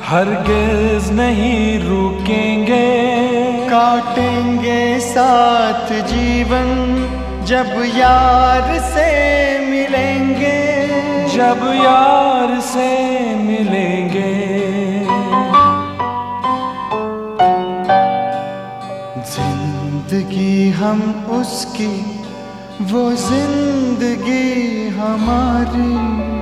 हरगिज़ नहीं रुकेंगे, काटेंगे साथ जीवन जब यार से मिलेंगे, जब यार से मिलेंगे। जिंदगी हम उसकी, वो जिंदगी हमारी।